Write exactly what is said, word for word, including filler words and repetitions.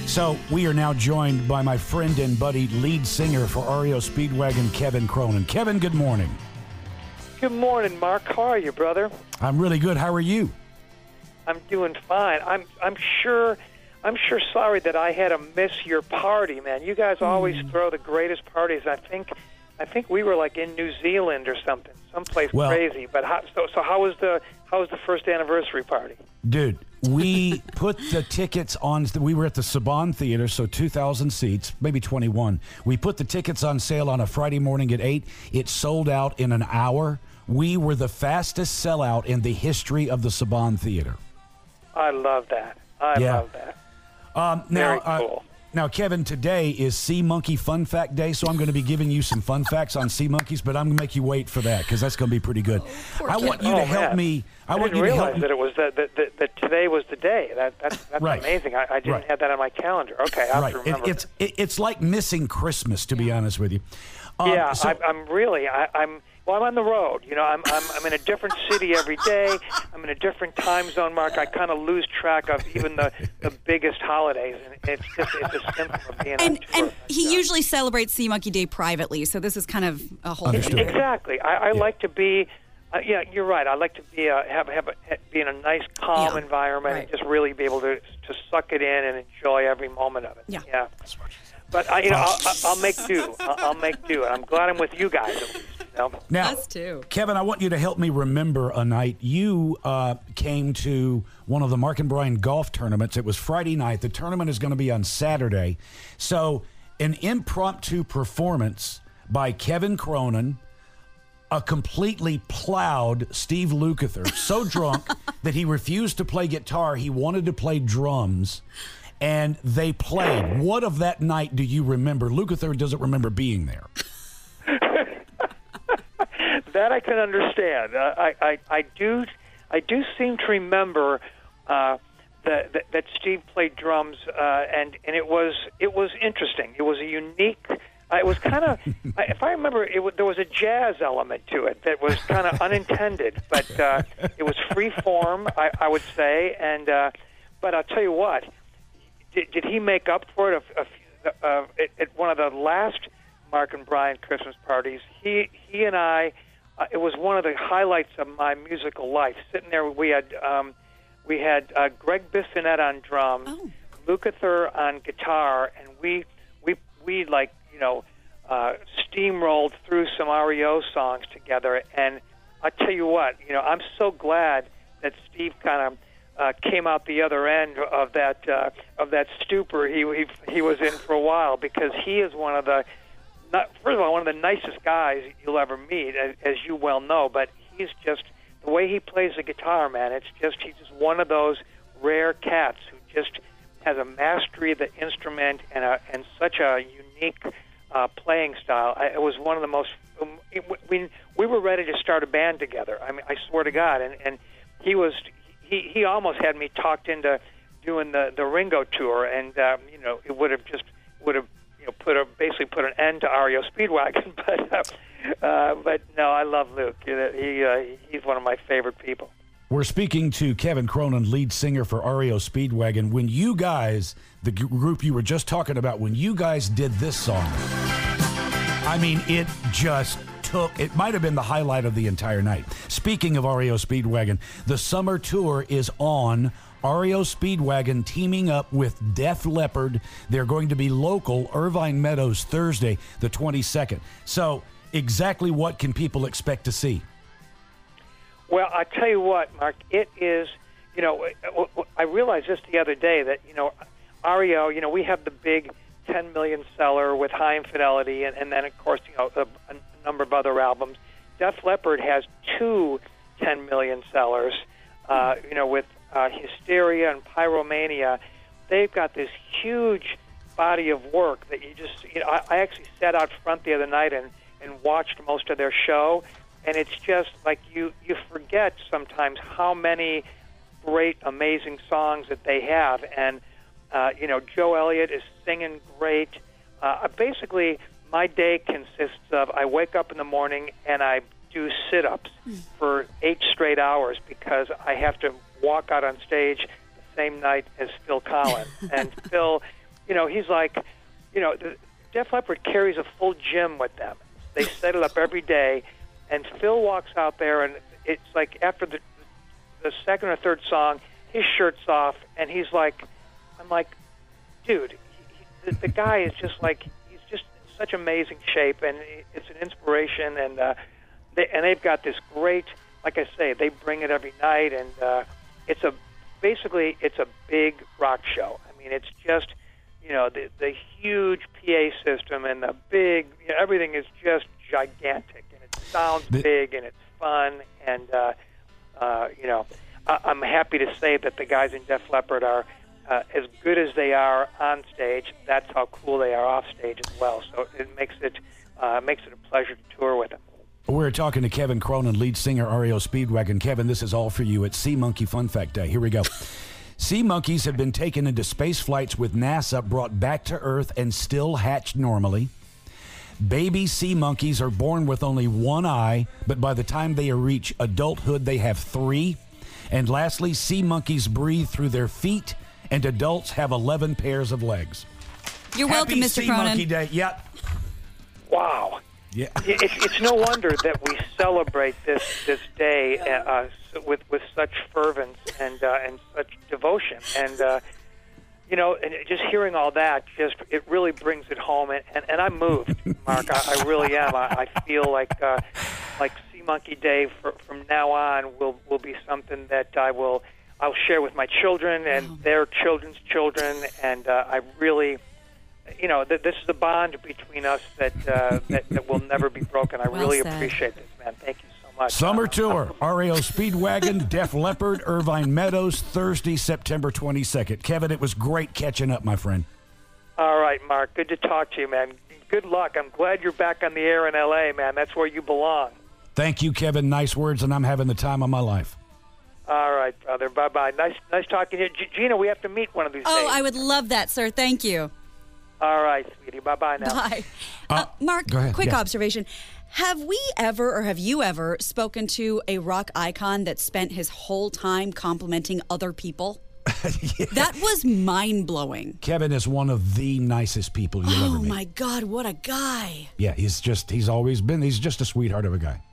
So we are now joined by my friend and buddy, lead singer for R E O Speedwagon, Kevin Cronin. Kevin, good morning. Good morning, Mark. How are you, brother? I'm really good. How are you? I'm doing fine. I'm I'm sure I'm sure sorry that I had to miss your party, man. You guys always mm. throw the greatest parties. I think I think we were like in New Zealand or something, someplace well, crazy. But how, so so how was the how was the first anniversary party? Dude, we put the tickets on. We were at the Saban Theater, so two thousand seats, maybe twenty-one. We put the tickets on sale on a Friday morning at eight. It sold out in an hour. We were the fastest sellout in the history of the Saban Theater. I love that. I yeah. love that. Um, now, Very cool. Uh, now, Kevin, today is Sea Monkey Fun Fact Day, so I'm going to be giving you some fun facts on sea monkeys, but I'm going to make you wait for that because that's going to be pretty good. Oh, I want you oh, to help man. me. I, I want didn't you to realize help that it was that, that, that, that today was the day. That that's, that's right. amazing. I, I didn't right. have that on my calendar. Okay, I have right. to remember. It, it's it, it's like missing Christmas, to be honest with you. Um, yeah, so, I, I'm really. I, I'm. Well, I'm on the road. You know, I'm I'm I'm in a different city every day. I'm in a different time zone, Mark. I kind of lose track of even the, the biggest holidays, and it's just it's a symptom of being and, on tour. and he so. usually celebrates Sea Monkey Day privately, so this is kind of a whole Understood. thing. Exactly. I, I Yeah. like to be. Uh, yeah, you're right. I like to be uh, have have a, be in a nice, calm Yeah. environment Right. and just really be able to to suck it in and enjoy every moment of it. Yeah. Yeah. But I, you know, I'll, I'll make do. I'll, I'll make do, and I'm glad I'm with you guys. At least, you know? Now, Us too. Kevin, I want you to help me remember a night you uh, came to one of the Mark and Brian golf tournaments. It was Friday night. The tournament is going to be on Saturday. So an impromptu performance by Kevin Cronin, a completely plowed Steve Lukather, so drunk that he refused to play guitar. He wanted to play drums, and they played. What of that night do you remember? Lukather doesn't remember being there. That I can understand. Uh, I, I, I do, I do seem to remember uh, that, that that Steve played drums, uh, and and it was it was interesting. It was a unique. Uh, it was kind of, if I remember, it was, there was a jazz element to it that was kind of unintended, but uh, it was free form, I, I would say. And uh, but I'll tell you what, did, did he make up for it? A, a, uh, at, at one of the last Mark and Brian Christmas parties, he he and I. Uh, it was one of the highlights of my musical life. Sitting there, we had um, we had uh, Greg Bissonette on drums, Oh. Lukather on guitar, and we we we like you know uh, steamrolled through some R E O songs together. And I tell you what, you know, I'm so glad that Steve kind of uh, came out the other end of that uh, of that stupor he, he he was in for a while, because he is one of the Not, first of all, one of the nicest guys you'll ever meet, as, as you well know, but he's just, the way he plays the guitar, man, it's just, he's just one of those rare cats who just has a mastery of the instrument and a, and such a unique uh, playing style. I, it was one of the most, um, it, we, we were ready to start a band together. I mean, I swear to God, and, and he was, he, he almost had me talked into doing the, the Ringo tour, and, um, you know, it would have just, would have, put a basically put an end to R E O Speedwagon, but uh, uh, but no, I love Luke. He uh, he's one of my favorite people. We're speaking to Kevin Cronin, lead singer for R E O Speedwagon. When you guys, the g- group you were just talking about, when you guys did this song, I mean, it just took, it might have been the highlight of the entire night. Speaking of R E O Speedwagon, the summer tour is on. R E O Speedwagon teaming up with Def Leppard. They're going to be local, Irvine Meadows, Thursday, the twenty-second. So exactly what can people expect to see? Well, I tell you what, Mark, it is, you know, I realized this the other day that, you know, R E O, you know, we have the big ten million seller with High Infidelity, and, and then, of course, you know, a, a number of other albums. Def Leppard has two ten million sellers, uh, you know, with Uh, Hysteria and Pyromania. They've got this huge body of work that you just, you know, I, I actually sat out front the other night and, and watched most of their show, and it's just like you, you forget sometimes how many great, amazing songs that they have. And, uh, you know, Joe Elliott is singing great. Uh, basically, my day consists of I wake up in the morning and I do sit-ups for eight straight hours because I have to walk out on stage the same night as Phil Collins. And Phil you know, he's like, you know, the, Def Leppard carries a full gym with them. They set it up every day, and Phil walks out there, and it's like after the the second or third song, his shirt's off, and he's like, I'm like, dude, he, he, the, the guy is just like, he's just in such amazing shape, and it's an inspiration, and uh, they and they've got this great, like I say, they bring it every night, and uh, it's a basically it's a big rock show. I mean, it's just, you know, the the huge P A system and the big, you know, everything is just gigantic, and it sounds the, big, and it's fun, and uh, uh, you know, I, I'm happy to say that the guys in Def Leppard are uh, as good as they are on stage. That's how cool they are off stage as well. So it makes it uh, makes it a pleasure to tour with them. We're talking to Kevin Cronin, lead singer, R E O Speedwagon. Kevin, this is all for you. It's Sea Monkey Fun Fact Day. Here we go. Sea monkeys have been taken into space flights with NASA, brought back to Earth, and still hatched normally. Baby sea monkeys are born with only one eye, but by the time they reach adulthood, they have three. And lastly, sea monkeys breathe through their feet, and adults have eleven pairs of legs. You're Happy welcome, Mister Sea Cronin. Monkey Day. Yeah. Wow. Yeah. It, it's no wonder that we celebrate this this day uh, with with such fervence and uh, and such devotion, and uh, you know, and just hearing all that, just it really brings it home, and, and, and I'm moved, Mark. I, I really am. I, I feel like uh, like Sea Monkey Day for, from now on will will be something that I will I'll share with my children and Wow. their children's children, and uh, I really. You know, th- this is a bond between us that, uh, that that will never be broken. I Well really said. appreciate this, man. Thank you so much. Summer Uh, Tour, R E O Speedwagon, Def Leppard, Irvine Meadows, Thursday, September twenty-second. Kevin, it was great catching up, my friend. All right, Mark. Good to talk to you, man. Good luck. I'm glad you're back on the air in L A, man. That's where you belong. Thank you, Kevin. Nice words, and I'm having the time of my life. All right, brother. Bye-bye. Nice nice talking to you. G- Gina, we have to meet one of these Oh, days. I would love that, sir. Thank you. All right, sweetie. Bye-bye now. Bye. Uh, Uh, Mark, go ahead. quick Yes. observation. Have we ever, or have you ever, spoken to a rock icon that spent his whole time complimenting other people? That was mind-blowing. Kevin is one of the nicest people you'll ever Oh, meet. my God, what a guy. Yeah, he's just, he's always been, he's just a sweetheart of a guy.